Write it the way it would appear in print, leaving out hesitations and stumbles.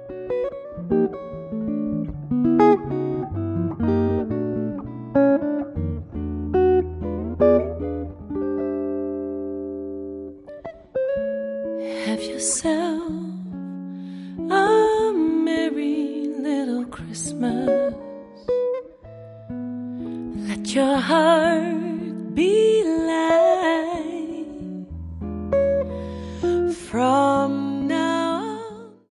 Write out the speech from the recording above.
Have yourself a merry little Christmas. Let your heart be light.